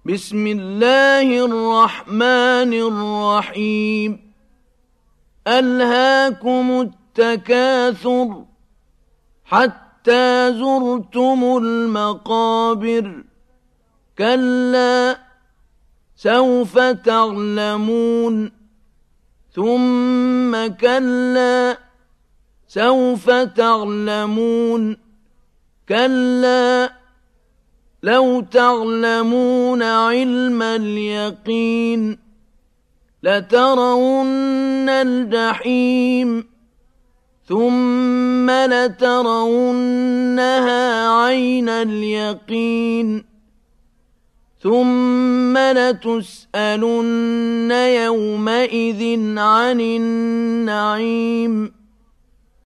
بسم الله الرحمن الرحيم ألهاكم التكاثر حتى زرتم المقابر كلا سوف تعلمون ثم كلا سوف تعلمون كلا لو تعلمون علم اليقين لترون الجحيم ثم لترونها عين اليقين ثم لتسألن يومئذ عن النعيم